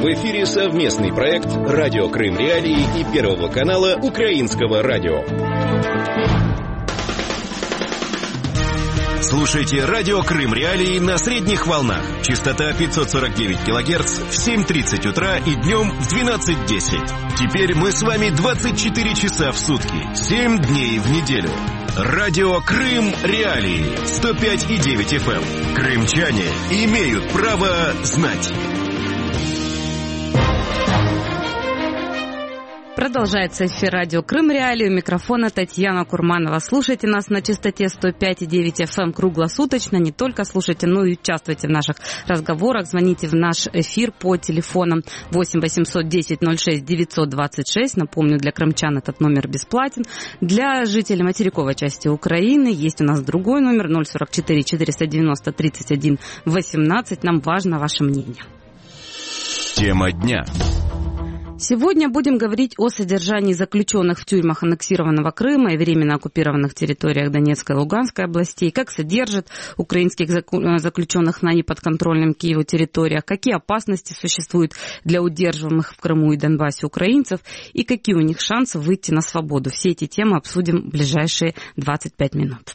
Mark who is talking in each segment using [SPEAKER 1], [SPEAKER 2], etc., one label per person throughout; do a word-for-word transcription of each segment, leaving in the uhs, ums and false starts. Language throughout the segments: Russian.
[SPEAKER 1] В эфире совместный проект «Радио Крым Реалии» и Первого канала Украинского радио. Слушайте «Радио Крым Реалии» на средних волнах. Частота пятьсот сорок девять килогерц в семь тридцать утра и днем в двенадцать десять. Теперь мы с вами двадцать четыре часа в сутки, семь дней в неделю. Радио Крым Реалии, сто пять и девять эф эм. Крымчане имеют право знать.
[SPEAKER 2] Продолжается эфир радио Крым Реалии. У микрофона Татьяна Курманова. Слушайте нас на частоте сто пять и девять эф эм круглосуточно. Не только слушайте, но и участвуйте в наших разговорах. Звоните в наш эфир по телефонам восемь восемьсот десять ноль шесть девятьсот двадцать шесть. Напомню, для крымчан этот номер бесплатен. Для жителей материковой части Украины есть у нас другой номер ноль сорок четыре четыреста девяносто тридцать один восемнадцать. Нам важно ваше мнение.
[SPEAKER 1] Тема дня.
[SPEAKER 2] Сегодня будем говорить о содержании заключенных в тюрьмах аннексированного Крыма и временно оккупированных территориях Донецкой и Луганской областей, как содержат украинских заключенных на неподконтрольном Киеву территориях, какие опасности существуют для удерживаемых в Крыму и Донбассе украинцев и какие у них шансы выйти на свободу. Все эти темы обсудим в ближайшие двадцать пять минут.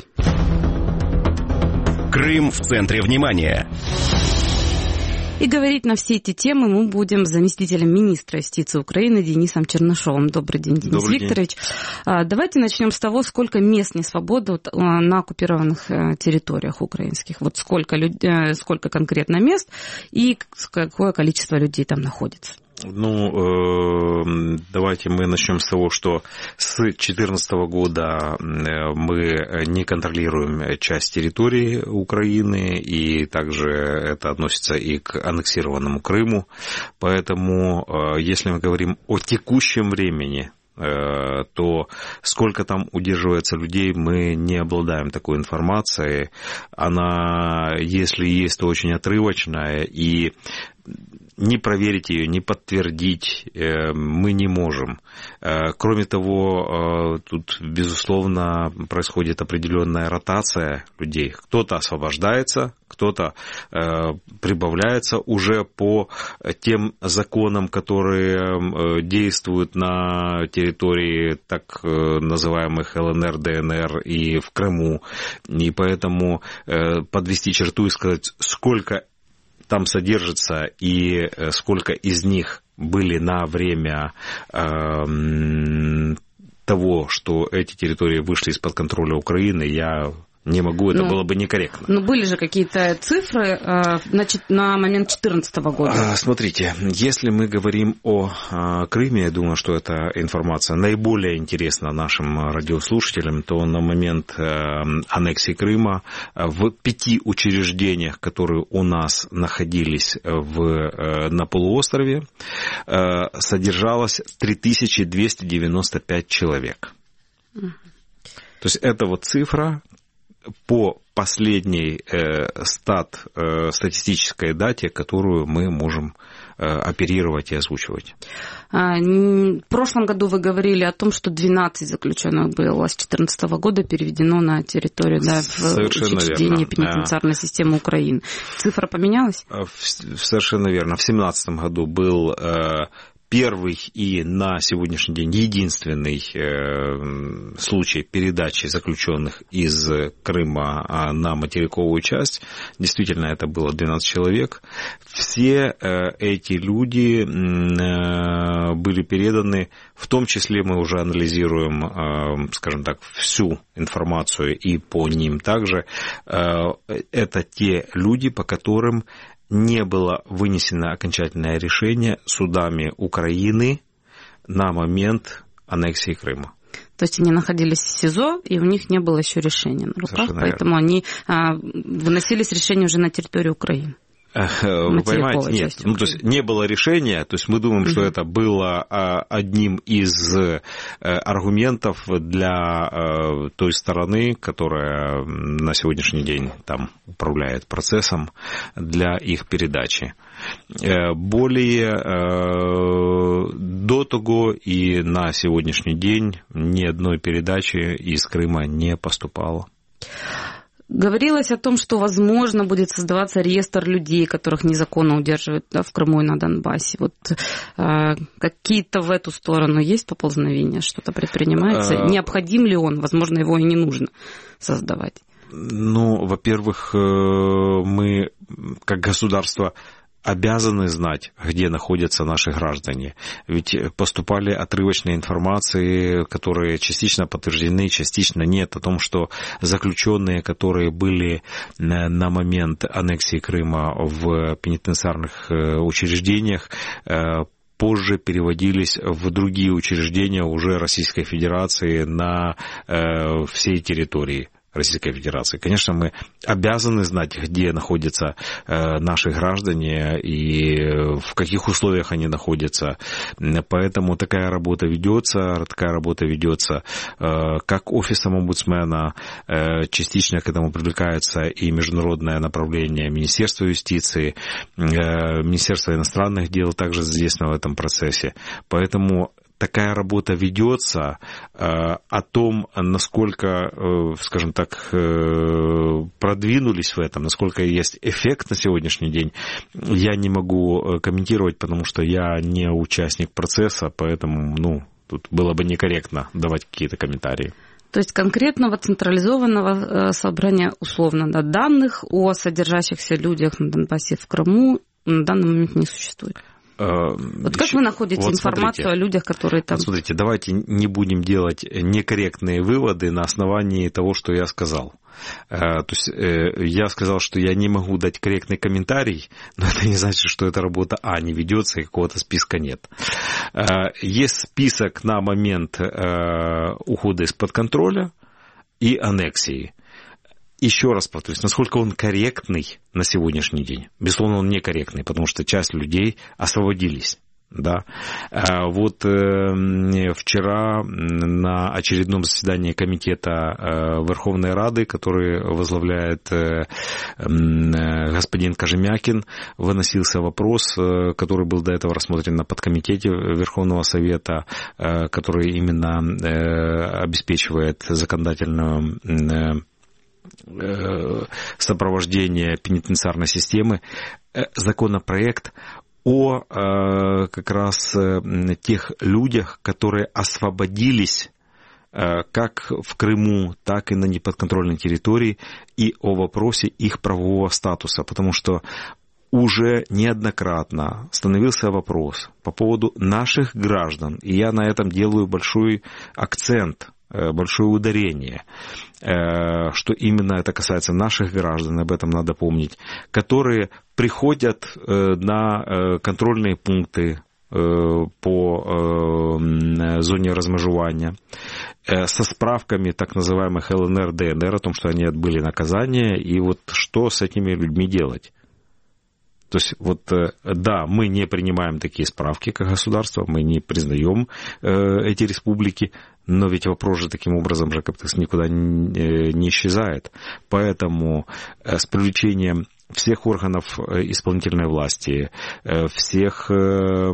[SPEAKER 1] Крым в центре внимания.
[SPEAKER 2] И говорить на все эти темы мы будем с заместителем министра юстиции Украины Денисом Чернышовым. Добрый день, Денис
[SPEAKER 3] Добрый
[SPEAKER 2] Викторович.
[SPEAKER 3] День.
[SPEAKER 2] Давайте начнем с того, сколько мест несвободы на оккупированных территориях украинских. Вот сколько, сколько конкретно мест и какое количество людей там находится.
[SPEAKER 3] Ну, давайте мы начнем с того, что с две тысячи четырнадцатого года мы не контролируем часть территории Украины, и также это относится и к аннексированному Крыму. Поэтому, если мы говорим о текущем времени, то сколько там удерживается людей, мы не обладаем такой информацией. Она, если есть, то очень отрывочная, и не проверить ее, не подтвердить мы не можем. Кроме того, тут, безусловно, происходит определенная ротация людей. Кто-то освобождается, кто-то прибавляется уже по тем законам, которые действуют на территории так называемых эл эн эр, дэ эн эр и в Крыму. И поэтому подвести черту и сказать, сколько там содержится и сколько из них были на время э, того, что эти территории вышли из-под контроля Украины, я не могу, это ну, было бы некорректно.
[SPEAKER 2] Но были же какие-то цифры э, значит, на момент две тысячи четырнадцатого года.
[SPEAKER 3] Смотрите, если мы говорим о э, Крыме, я думаю, что эта информация наиболее интересна нашим радиослушателям, то на момент э, аннексии Крыма в пяти учреждениях, которые у нас находились в, э, на полуострове, э, содержалось три тысячи двести девяносто пять человек. Uh-huh. То есть это вот цифра по последней э, стат, э, статистической дате, которую мы можем э, оперировать и озвучивать.
[SPEAKER 2] В прошлом году вы говорили о том, что двенадцать заключенных было с две тысячи четырнадцатого года переведено на территорию, да, в учреждение пенитенциарной системы Украины. Цифра поменялась?
[SPEAKER 3] Совершенно верно. В две тысячи семнадцатом году был э, первый и на сегодняшний день единственный э, случай передачи заключенных из Крыма на материковую часть. Действительно, это было двенадцать человек. Все э, эти люди э, были переданы, в том числе мы уже анализируем, э, скажем так, всю информацию и по ним также. Э, это те люди, по которым не было вынесено окончательное решение судами Украины на момент аннексии Крыма.
[SPEAKER 2] То есть они находились в СИЗО, и у них не было еще решения на руках, совершенно поэтому верно. Они а, выносились решения уже на территорию Украины.
[SPEAKER 3] Вы понимаете, нет, ну, то есть не было решения, то есть мы думаем, угу. что это было одним из аргументов для той стороны, которая на сегодняшний день там управляет процессом, для их передачи. Более до того и на сегодняшний день ни одной передачи из Крыма не поступало.
[SPEAKER 2] Говорилось о том, что, возможно, будет создаваться реестр людей, которых незаконно удерживают, да, в Крыму и на Донбассе. Вот э, какие-то в эту сторону есть поползновения, что-то предпринимается? А... Необходим ли он? Возможно, его и не нужно создавать.
[SPEAKER 3] Ну, во-первых, мы, как государство, обязаны знать, где находятся наши граждане. Ведь поступали отрывочные информации, которые частично подтверждены, частично нет, о том, что заключенные, которые были на момент аннексии Крыма в пенитенциарных учреждениях, позже переводились в другие учреждения уже Российской Федерации на всей территории Российской Федерации. Конечно, мы обязаны знать, где находятся э, наши граждане и в каких условиях они находятся. Поэтому такая работа ведется, такая работа ведется э, как офисом омбудсмена, э, частично к этому привлекается и международное направление Министерства юстиции, э, Министерство иностранных дел также задействовано в этом процессе. Поэтому такая работа ведется. О том, насколько, скажем так, продвинулись в этом, насколько есть эффект на сегодняшний день, я не могу комментировать, потому что я не участник процесса, поэтому, ну, тут было бы некорректно давать какие-то комментарии.
[SPEAKER 2] То есть конкретного централизованного собрания, условно, да, данных о содержащихся людях на Донбассе, в Крыму на данный момент не существует? Вот как вы находите вот информацию смотрите, о людях, которые там...
[SPEAKER 3] Вот смотрите, давайте не будем делать некорректные выводы на основании того, что я сказал. То есть я сказал, что я не могу дать корректный комментарий, но это не значит, что эта работа, а, не ведется и какого-то списка нет. Есть список на момент ухода из-под контроля и аннексии. Еще раз повторюсь, насколько он корректный на сегодняшний день. Безусловно, он некорректный, потому что часть людей освободились. Да. Вот вчера на очередном заседании комитета Верховной Рады, который возглавляет господин Кожемякин, выносился вопрос, который был до этого рассмотрен на подкомитете Верховного Совета, который именно обеспечивает законодательную сопровождение пенитенциарной системы, законопроект о как раз тех людях, которые освободились как в Крыму, так и на неподконтрольной территории, и о вопросе их правового статуса, потому что уже неоднократно становился вопрос по поводу наших граждан, и я на этом делаю большой акцент, большое ударение, что именно это касается наших граждан, об этом надо помнить, которые приходят на контрольные пункты по зоне размежевания со справками так называемых эл эн эр, дэ эн эр о том, что они отбыли наказание, и вот что с этими людьми делать. То есть, вот, да, мы не принимаем такие справки, как государство, мы не признаем э, эти республики, но ведь вопрос же таким образом же как-то никуда не, не исчезает. Поэтому э, с привлечением всех органов исполнительной власти, э, всех... Э,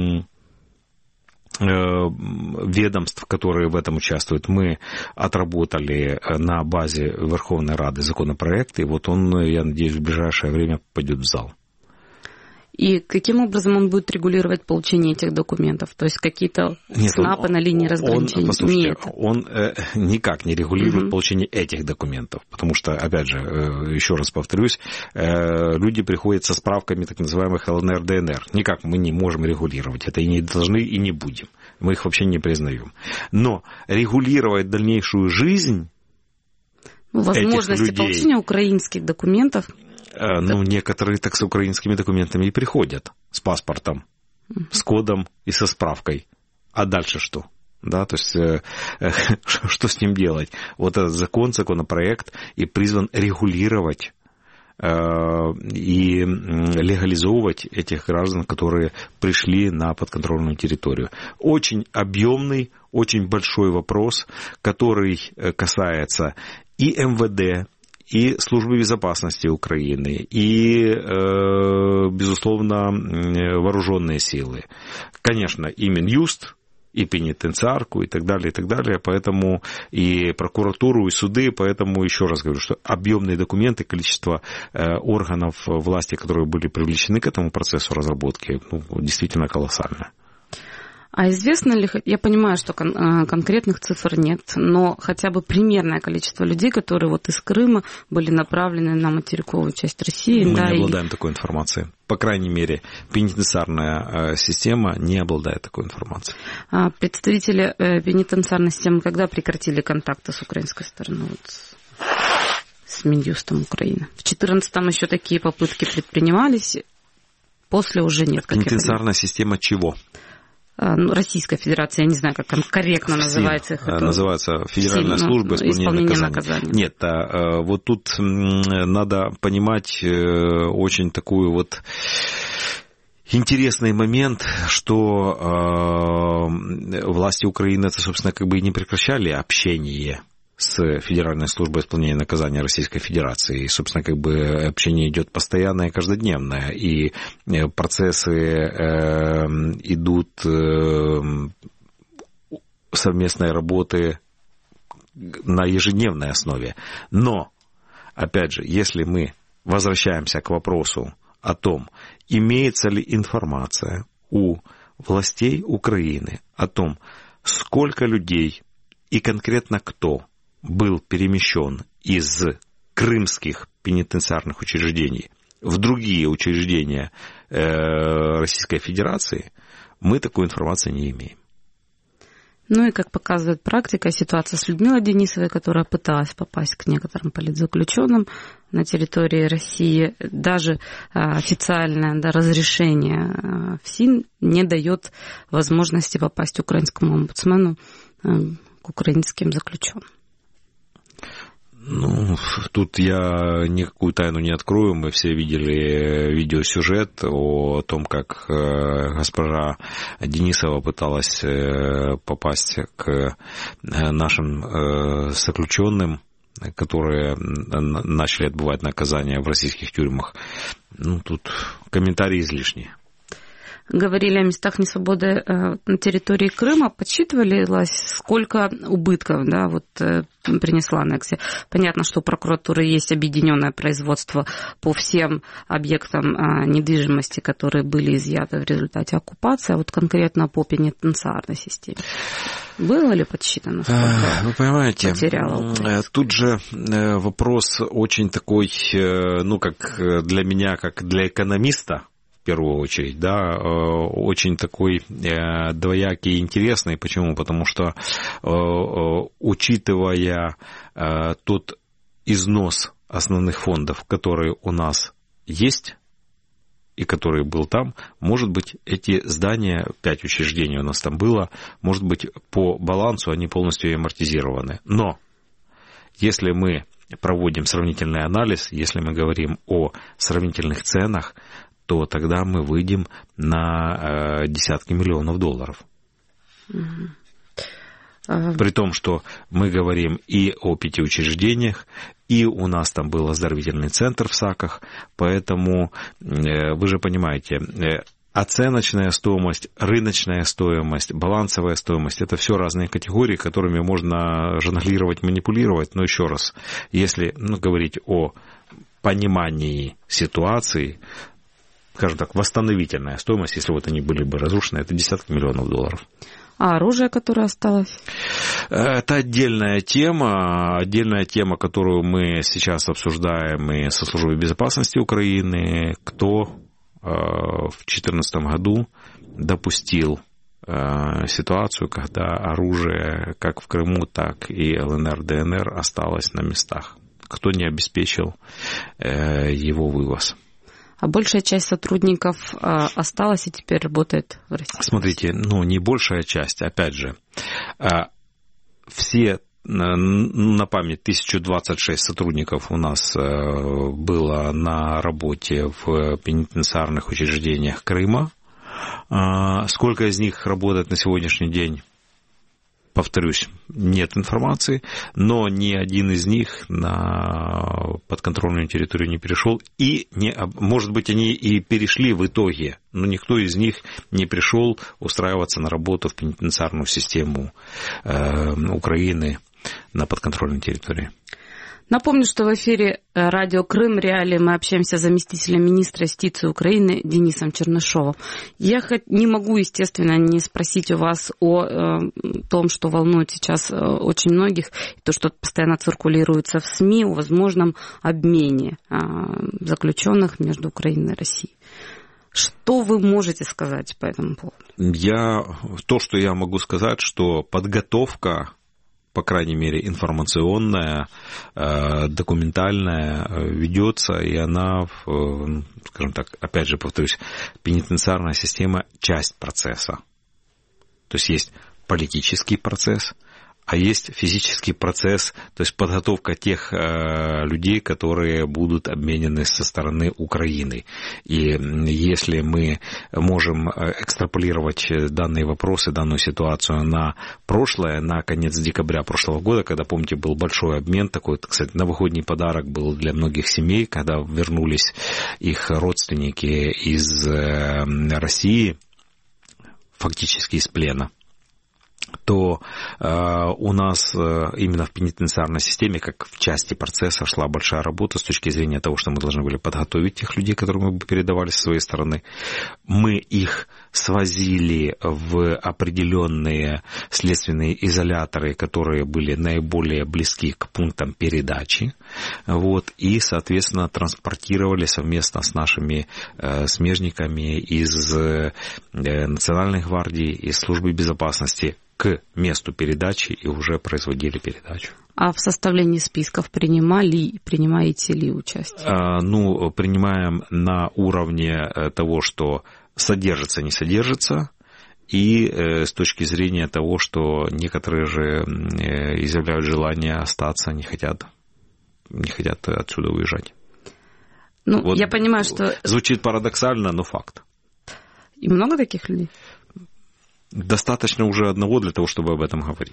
[SPEAKER 3] ведомств, которые в этом участвуют, мы отработали на базе Верховной Рады законопроект, и вот он, я надеюсь, в ближайшее время пойдет в зал.
[SPEAKER 2] И каким образом он будет регулировать получение этих документов? То есть какие-то Нет, снапы он, на линии разграничения?
[SPEAKER 3] Он, послушайте, Нет. он э, никак не регулирует угу. получение этих документов, потому что, опять же, э, еще раз повторюсь, э, люди приходят со справками так называемых эл эн эр, дэ эн эр. Никак мы не можем регулировать это, и не должны, и не будем. Мы их вообще не признаем. Но регулировать дальнейшую жизнь
[SPEAKER 2] возможности
[SPEAKER 3] этих людей,
[SPEAKER 2] получения украинских документов...
[SPEAKER 3] Ну, некоторые так с украинскими документами и приходят, с паспортом, uh-huh. с кодом и со справкой. А дальше что? Да, то есть, э, э, что с ним делать? Вот этот закон, законопроект и призван регулировать э, и легализовывать этих граждан, которые пришли на подконтрольную территорию. Очень объемный, очень большой вопрос, который касается и эм вэ дэ, и Службы безопасности Украины, и, безусловно, вооруженные силы. Конечно, и Минюст, и пенитенциарку, и так далее, и так далее, поэтому и прокуратуру, и суды, поэтому еще раз говорю, что объемные документы, количество органов власти, которые были привлечены к этому процессу разработки, ну, действительно колоссальное.
[SPEAKER 2] А известно ли, я понимаю, что кон- конкретных цифр нет, но хотя бы примерное количество людей, которые вот из Крыма были направлены на материковую часть России?
[SPEAKER 3] Мы
[SPEAKER 2] да,
[SPEAKER 3] не обладаем
[SPEAKER 2] и...
[SPEAKER 3] такой информацией. По крайней мере, пенитенциарная система не обладает такой информацией.
[SPEAKER 2] А представители пенитенциарной системы когда прекратили контакты с украинской стороной, вот, с Минюстом Украины? В две тысячи четырнадцатом еще такие попытки предпринимались, после уже нет.
[SPEAKER 3] Пенитенциарная система чего?
[SPEAKER 2] Российская Федерация, я не знаю, как корректно ФСИН, называется их. Это...
[SPEAKER 3] Называется Федеральная ФСИН, служба исполнения, исполнения наказания. наказания. Нет, вот тут надо понимать очень такую вот интересный момент, что власти Украины, это, собственно, как бы и не прекращали общение с Федеральной службой исполнения наказания Российской Федерации. И, собственно, как бы общение идет постоянное и каждодневное. И процессы э, идут э, совместной работы на ежедневной основе. Но, опять же, если мы возвращаемся к вопросу о том, имеется ли информация у властей Украины о том, сколько людей и конкретно кто был перемещен из крымских пенитенциарных учреждений в другие учреждения Российской Федерации, мы такой информации не имеем.
[SPEAKER 2] Ну и, как показывает практика, ситуация с Людмилой Денисовой, которая пыталась попасть к некоторым политзаключенным на территории России, даже официальное да, разрешение ФСИН не дает возможности попасть украинскому омбудсмену к украинским заключенным.
[SPEAKER 3] Ну, тут я никакую тайну не открою. Мы все видели видеосюжет о том, как госпожа Денисова пыталась попасть к нашим заключенным, которые начали отбывать наказание в российских тюрьмах. Ну, тут комментарии излишние.
[SPEAKER 2] Говорили о местах несвободы на территории Крыма, подсчитывалось, сколько убытков да, вот, принесла аннексия. Понятно, что у прокуратуры есть объединенное производство по всем объектам недвижимости, которые были изъяты в результате оккупации, а вот конкретно по пенитенциарной системе. Было ли подсчитано, сколько
[SPEAKER 3] Вы понимаете,
[SPEAKER 2] потеряла?
[SPEAKER 3] Тут же вопрос очень такой, ну, как для меня, как для экономиста, в первую очередь, да, очень такой двоякий и интересный. Почему? Потому что, учитывая тот износ основных фондов, который у нас есть и который был там, может быть, эти здания, пять учреждений у нас там было, может быть, по балансу они полностью амортизированы. Но если мы проводим сравнительный анализ, если мы говорим о сравнительных ценах, то тогда мы выйдем на десятки миллионов долларов. Mm-hmm. Uh-huh. При том, что мы говорим и о пяти учреждениях, и у нас там был оздоровительный центр в Саках, поэтому вы же понимаете, оценочная стоимость, рыночная стоимость, балансовая стоимость – это все разные категории, которыми можно жонглировать, манипулировать. Но еще раз, если ну, говорить о понимании ситуации, скажем так, восстановительная стоимость, если вот они были бы разрушены, это десятки миллионов долларов.
[SPEAKER 2] А оружие, которое осталось?
[SPEAKER 3] Это отдельная тема, отдельная тема, которую мы сейчас обсуждаем и со Службой безопасности Украины, кто в две тысячи четырнадцатом году допустил ситуацию, когда оружие как в Крыму, так и эл эн эр, дэ эн эр осталось на местах, кто не обеспечил его вывоз.
[SPEAKER 2] А большая часть сотрудников а, осталась и теперь работает в России?
[SPEAKER 3] Смотрите, ну не большая часть, опять же, а, все, на память, тысяча двадцать шесть сотрудников у нас а, было на работе в пенитенциарных учреждениях Крыма. А, сколько из них работает на сегодняшний день? повторюсь, нет информации, но ни один из них на подконтрольную территорию не перешел, и, не, может быть, они и перешли в итоге, но никто из них не пришел устраиваться на работу в пенитенциарную систему э, Украины на подконтрольной территории.
[SPEAKER 2] Напомню, что в эфире радио Крым Реалии мы общаемся с заместителем министра юстиции Украины Денисом Чернышовым. Я не могу, естественно, не спросить у вас о э, том, что волнует сейчас очень многих, то, что постоянно циркулируется в СМИ, о возможном обмене э, заключенных между Украиной и Россией. Что вы можете сказать по этому поводу?
[SPEAKER 3] Я, то, что я могу сказать, что подготовка, по крайней мере, информационная, документальная, ведется, и она, скажем так, опять же повторюсь, пенитенциарная система – часть процесса. То есть есть политический процесс, а есть физический процесс, то есть подготовка тех э, людей, которые будут обменены со стороны Украины. И если мы можем экстраполировать данные вопросы, данную ситуацию на прошлое, на конец декабря прошлого года, когда, помните, был большой обмен, такой, кстати, новогодний подарок был для многих семей, когда вернулись их родственники из э, России, фактически из плена, то э, у нас э, именно в пенитенциарной системе, как в части процесса, шла большая работа с точки зрения того, что мы должны были подготовить тех людей, которые мы бы передавали со своей стороны. Мы их свозили в определенные следственные изоляторы, которые были наиболее близки к пунктам передачи, вот, и, соответственно, транспортировали совместно с нашими э, смежниками из э, Национальной гвардии, из службы безопасности к месту передачи и уже производили передачу.
[SPEAKER 2] А в составлении списков принимали, принимаете ли участие?
[SPEAKER 3] А, ну, принимаем на уровне того, что содержится, не содержится, и э, с точки зрения того, что некоторые же э, изъявляют желание остаться, не хотят, не хотят отсюда уезжать.
[SPEAKER 2] Ну,
[SPEAKER 3] вот
[SPEAKER 2] я понимаю, что...
[SPEAKER 3] Звучит парадоксально, но факт.
[SPEAKER 2] И много таких людей?
[SPEAKER 3] Достаточно уже одного для того, чтобы об этом говорить.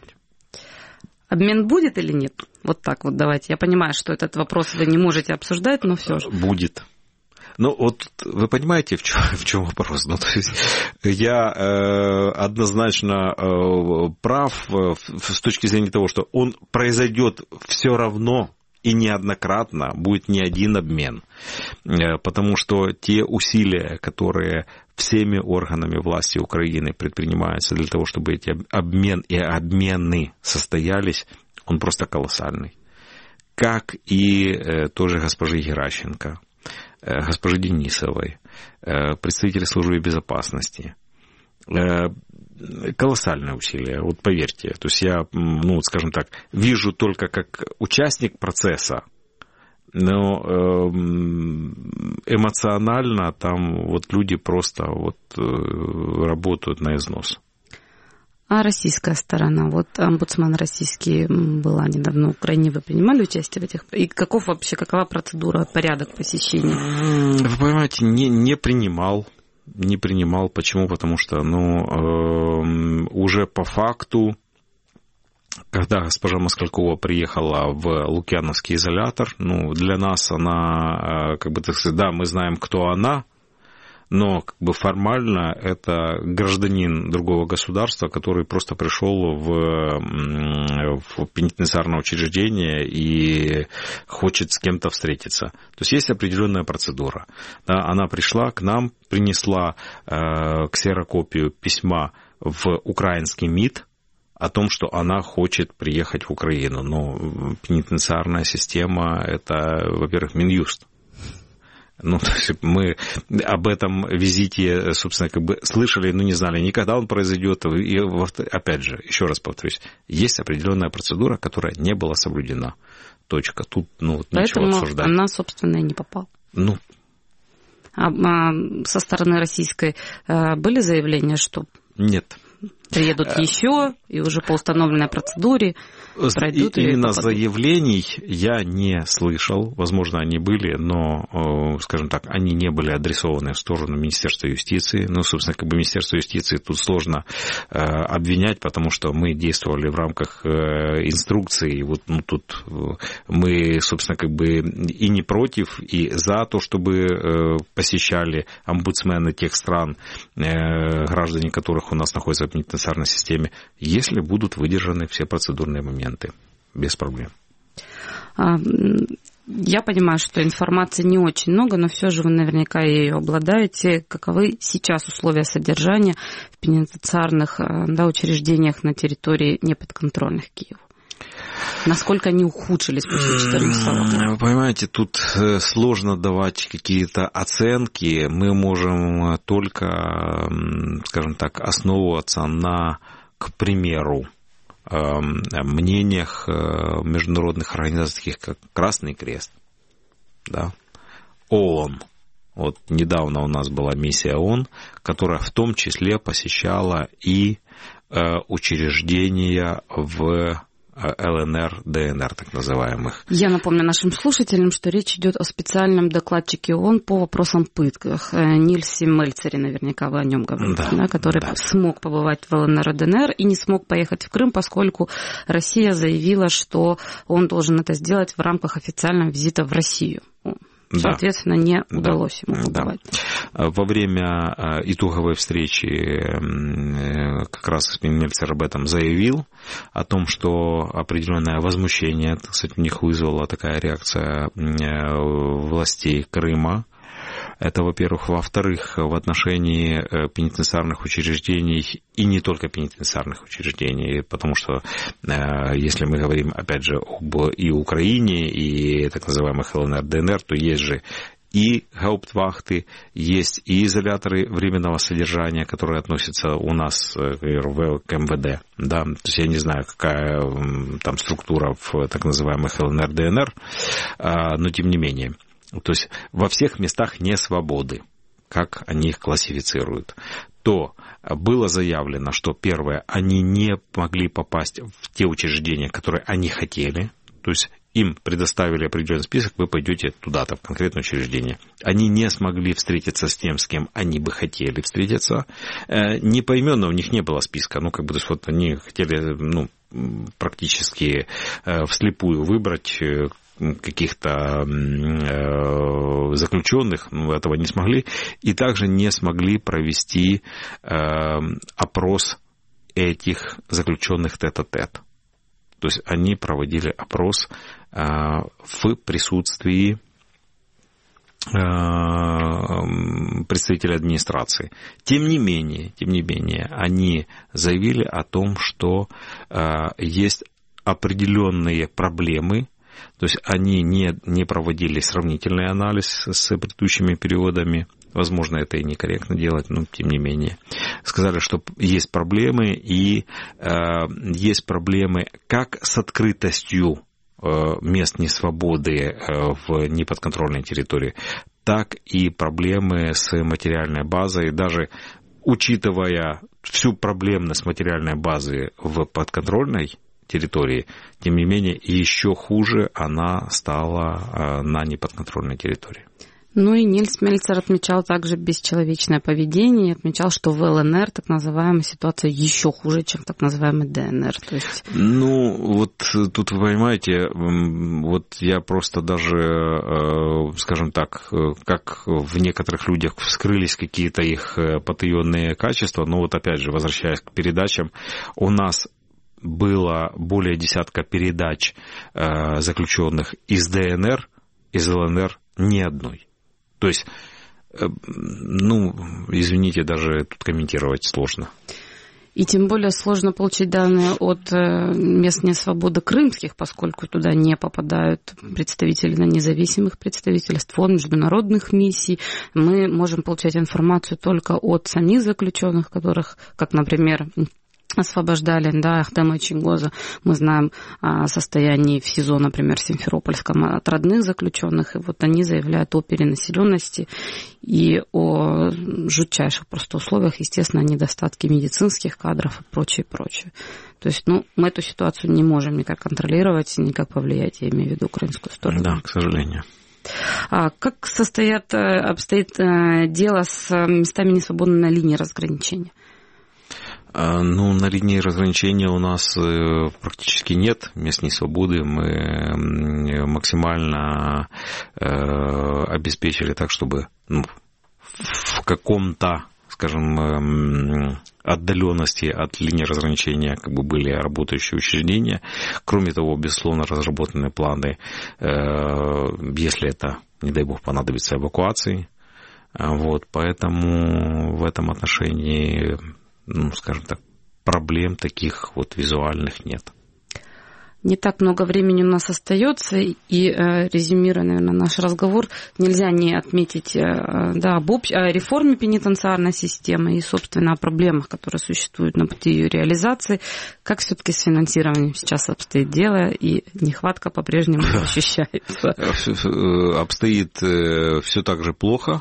[SPEAKER 2] Обмен будет или нет? Вот так вот давайте. Я понимаю, что этот вопрос вы не можете обсуждать, но все же.
[SPEAKER 3] Будет. Ну, вот вы понимаете, в чем, в чем вопрос? Ну, то есть я э, однозначно э, прав э, с точки зрения того, что он произойдет все равно, и неоднократно будет не один обмен, потому что те усилия, которые всеми органами власти Украины предпринимаются для того, чтобы эти обмен и обмены состоялись, он просто колоссальный. Как и тоже госпожи Геращенко, госпожи Денисовой, представители службы безопасности. Колоссальное усилие, вот поверьте. То есть я, ну, скажем так, вижу только как участник процесса, но эмоционально там вот люди просто вот работают на износ.
[SPEAKER 2] А российская сторона? Вот омбудсман российский была недавно в Украине. Вы принимали участие в этих? И каков вообще, какова процедура, порядок посещения?
[SPEAKER 3] Вы понимаете, не, не принимал. Не принимал. Почему? Потому что, ну, э, уже по факту, когда госпожа Москалькова приехала в Лукьяновский изолятор, ну, для нас она, э, как бы так сказать, да, мы знаем, кто она, но как бы формально это гражданин другого государства, который просто пришел в, в пенитенциарное учреждение и хочет с кем-то встретиться. То есть есть определенная процедура. Да, она пришла к нам, принесла э, ксерокопию письма в украинский МИД о том, что она хочет приехать в Украину. Но пенитенциарная система – это, во-первых, Минюст. Ну, то есть мы об этом визите, собственно, как бы слышали, но не знали ни когда он произойдет. И, опять же, еще раз повторюсь, есть определенная процедура, которая не была соблюдена. Точка. Тут, ну, вот ничего обсуждать.
[SPEAKER 2] Поэтому она, собственно, и не попала.
[SPEAKER 3] Ну.
[SPEAKER 2] А, а со стороны российской а, были заявления, что...
[SPEAKER 3] Нет.
[SPEAKER 2] приедут еще, и уже по установленной процедуре пройдут.
[SPEAKER 3] И, именно заявлений я не слышал. Возможно, они были, но, скажем так, они не были адресованы в сторону Министерства юстиции. Ну, собственно, как бы Министерство юстиции тут сложно э, обвинять, потому что мы действовали в рамках э, инструкции. Вот, ну, тут мы, собственно, как бы и не против, и за то, чтобы э, посещали омбудсмены тех стран, э, граждане которых у нас находятся в пенитенциарной системе, если будут выдержаны все процедурные моменты. Без проблем.
[SPEAKER 2] Я понимаю, что информации не очень много, но все же вы наверняка ею обладаете. Каковы сейчас условия содержания в пенитенциарных, да, учреждениях на территории неподконтрольных Киеву? Насколько они ухудшились после четырнадцатого года?
[SPEAKER 3] Вы понимаете, тут сложно давать какие-то оценки. Мы можем только, скажем так, основываться на, к примеру, мнениях международных организаций, таких как Красный Крест, да, ООН. Вот недавно у нас была миссия ООН, которая в том числе посещала и учреждения в ЛНР, ДНР, так называемых.
[SPEAKER 2] Я напомню нашим слушателям, что речь идет о специальном докладчике ООН по вопросам пытках. Нильсе Мельцере, наверняка вы о нем говорите, да, да, который да. смог побывать в ЛНР и ДНР и не смог поехать в Крым, поскольку Россия заявила, что он должен это сделать в рамках официального визита в Россию. Соответственно, не удалось да, ему побывать.
[SPEAKER 3] Да. Во время итоговой встречи как раз Мельцер об этом заявил, о том, что определенное возмущение, кстати, у них вызвала такая реакция властей Крыма. Это, во-первых. Во-вторых, в отношении пенитенциарных учреждений, и не только пенитенциарных учреждений, потому что, если мы говорим, опять же, об и Украине, и так называемых ЛНР, ДНР, то есть же и гауптвахты, есть и изоляторы временного содержания, которые относятся у нас, например, к МВД. Да? То есть я не знаю, какая там структура в так называемых ЛНР, ДНР, но тем не менее. То есть во всех местах несвободы, как они их классифицируют, то было заявлено, что первое, они не могли попасть в те учреждения, которые они хотели, то есть им предоставили определенный список, вы пойдете туда-то, в конкретное учреждение. Они не смогли встретиться с тем, с кем они бы хотели встретиться. Не поименно у них не было списка, ну, как бы, то есть вот они хотели, ну, практически вслепую выбрать каких-то заключенных, но этого не смогли, и также не смогли провести опрос этих заключенных тет-а-тет. То есть они проводили опрос в присутствии представителей администрации. Тем не менее, тем не менее, они заявили о том, что есть определенные проблемы. То есть они не, не проводили сравнительный анализ с предыдущими периодами. Возможно, это и некорректно делать, но тем не менее. Сказали, что есть проблемы, и э, есть проблемы как с открытостью э, мест несвободы э, в неподконтрольной территории, так и проблемы с материальной базой. Даже учитывая всю проблемность материальной базы в подконтрольной территории, тем не менее, еще хуже она стала на неподконтрольной территории.
[SPEAKER 2] Ну и Нильс Мельцер отмечал также бесчеловечное поведение, отмечал, что в ЛНР так называемая ситуация еще хуже, чем так называемый ДНР. То есть...
[SPEAKER 3] Ну, вот тут вы понимаете, вот я просто даже, скажем так, как в некоторых людях вскрылись какие-то их потаенные качества, но вот опять же, возвращаясь к передачам, у нас было более десятка передач э, заключенных из ДНР, из ЛНР ни одной. То есть, э, ну, извините, даже тут комментировать сложно.
[SPEAKER 2] И тем более сложно получить данные от мест несвободы крымских, поскольку туда не попадают представители на независимых представительств, фонд международных миссий. Мы можем получать информацию только от самих заключенных, которых, как, например, освобождали, да, Ахтема Чингоза. Мы знаем о состоянии в СИЗО, например, Симферопольском от родных заключенных, и вот они заявляют о перенаселенности и о жутчайших просто условиях, естественно, о недостатке медицинских кадров и прочее, прочее. То есть, ну, мы эту ситуацию не можем никак контролировать, никак повлиять, я имею в виду украинскую сторону.
[SPEAKER 3] Да, к сожалению.
[SPEAKER 2] А как состоят, обстоит дело с местами несвободны на линии разграничения?
[SPEAKER 3] Ну, на линии разграничения у нас практически нет мест несвободы. Мы максимально обеспечили так, чтобы ну, в каком-то, скажем, отдаленности от линии разграничения как бы были работающие учреждения. Кроме того, безусловно, разработаны планы, если это, не дай бог, понадобится эвакуации. Вот, поэтому в этом отношении, ну, скажем так, проблем таких вот визуальных нет.
[SPEAKER 2] Не так много времени у нас остается, и э, резюмируя, наверное, наш разговор, нельзя не отметить э, да, об общ... о реформе пенитенциарной системы и, собственно, о проблемах, которые существуют на пути ее реализации. Как все-таки с финансированием сейчас обстоит дело, и нехватка по-прежнему ощущается?
[SPEAKER 3] Обстоит все так же плохо.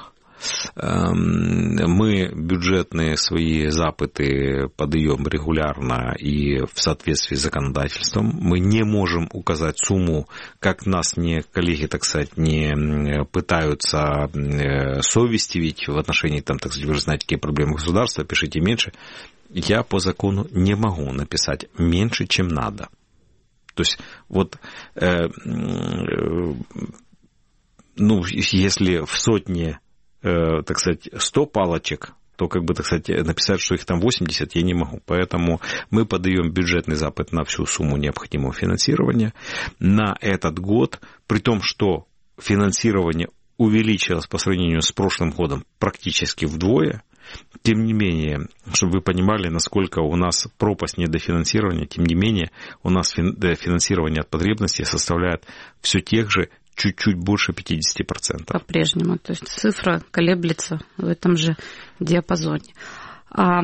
[SPEAKER 3] Мы бюджетные свои запыты подаем регулярно и в соответствии с законодательством. Мы не можем указать сумму, как нас не коллеги, так сказать, не пытаются совестивить в отношении, там, так сказать, вы же знаете, какие проблемы государства, пишите меньше. Я по закону не могу написать меньше, чем надо. То есть вот, э, э, ну, если в сотне, так сказать, сто палочек, то, как бы, так сказать, написать, что их там восемьдесят, я не могу. Поэтому мы подаем бюджетный запад на всю сумму необходимого финансирования на этот год, при том, что финансирование увеличилось по сравнению с прошлым годом практически вдвое. Тем не менее, чтобы вы понимали, насколько у нас пропасть недофинансирования, тем не менее, у нас финансирование от потребностей составляет все тех же чуть-чуть больше пятьдесят процентов.
[SPEAKER 2] По-прежнему, то есть цифра колеблется в этом же диапазоне. А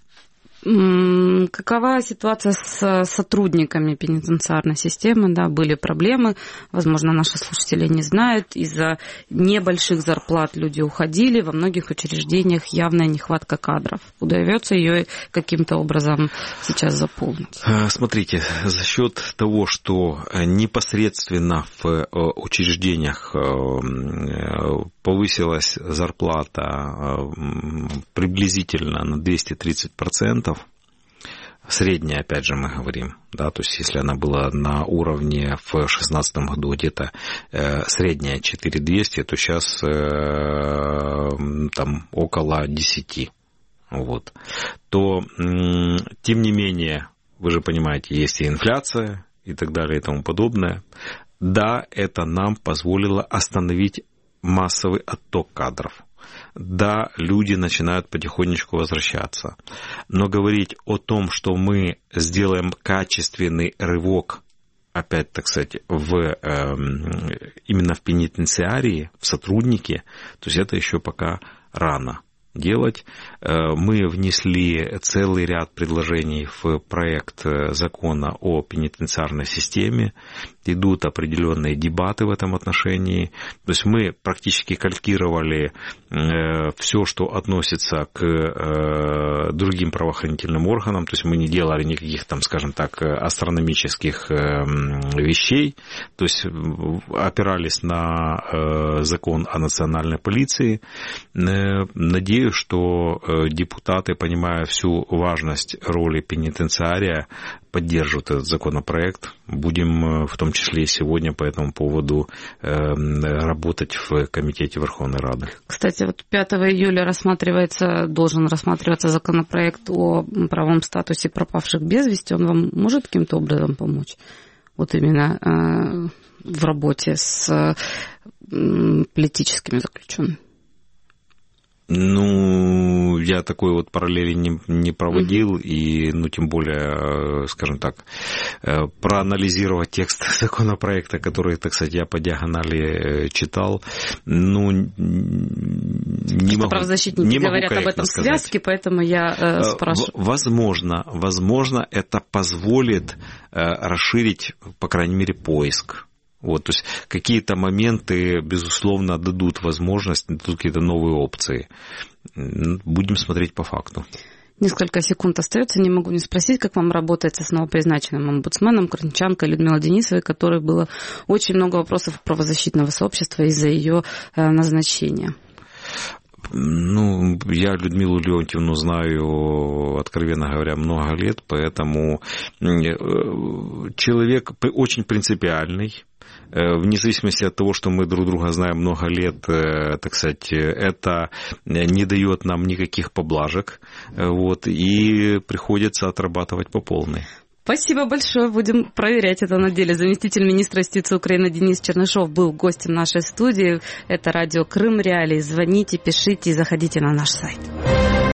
[SPEAKER 2] какова ситуация с сотрудниками пенитенциарной системы? Да, были проблемы, возможно, наши слушатели не знают, из-за небольших зарплат люди уходили, во многих учреждениях явная нехватка кадров. Удается ее каким-то образом сейчас заполнить?
[SPEAKER 3] Смотрите, за счет того, что непосредственно в учреждениях повысилась зарплата приблизительно на двести тридцать процентов, средняя, опять же, мы говорим, да, то есть если она была на уровне в две тысячи шестнадцатом году где-то э, средняя четыре тысячи двести, то сейчас э, там около десять, вот, то, э, тем не менее, вы же понимаете, есть и инфляция и так далее и тому подобное. Да, это нам позволило остановить массовый отток кадров. Да, люди начинают потихонечку возвращаться. Но говорить о том, что мы сделаем качественный рывок, опять, так сказать, в, э, именно в пенитенциарии, в сотруднике, то есть это еще пока рано делать. Мы внесли целый ряд предложений в проект закона о пенитенциарной системе. Идут определенные дебаты в этом отношении. То есть мы практически калькировали все, что относится к другим правоохранительным органам. То есть мы не делали никаких, там, скажем так, астрономических вещей. То есть опирались на закон о национальной полиции. Надеюсь, что депутаты, понимая всю важность роли пенитенциария, поддержат этот законопроект. Будем в том числе и сегодня по этому поводу работать в Комитете Верховной Рады.
[SPEAKER 2] Кстати, вот пятого июля рассматривается, должен рассматриваться законопроект о правовом статусе пропавших без вести. Он вам может каким-то образом помочь? Вот именно в работе с политическими заключенными?
[SPEAKER 3] Ну, я такой вот параллели не, не проводил, mm-hmm. и, ну, тем более, скажем так, проанализировать текст законопроекта, который, так сказать, я по диагонали читал, ну, не могу,
[SPEAKER 2] правозащитники
[SPEAKER 3] не могу
[SPEAKER 2] говорят об этом в связке, поэтому я э, спрашиваю.
[SPEAKER 3] Возможно, возможно, это позволит э, расширить, по крайней мере, поиск. Вот, то есть какие-то моменты, безусловно, дадут возможность, дадут какие-то новые опции. Будем смотреть по факту.
[SPEAKER 2] Несколько секунд остается, не могу не спросить, как вам работается с новопризначенным омбудсменом Корничанкой Людмилой Денисовой, которой было очень много вопросов правозащитного сообщества из-за ее назначения.
[SPEAKER 3] Ну, я Людмилу Леонтьевну знаю, откровенно говоря, много лет, поэтому человек очень принципиальный. Вне зависимости от того, что мы друг друга знаем много лет, так сказать, это не дает нам никаких поблажек, вот, и приходится отрабатывать по полной.
[SPEAKER 2] Спасибо большое. Будем проверять это на деле. Заместитель министра юстиции Украины Денис Чернышов был гостем нашей студии. Это радио Крым Реалии. Звоните, пишите и заходите на наш сайт.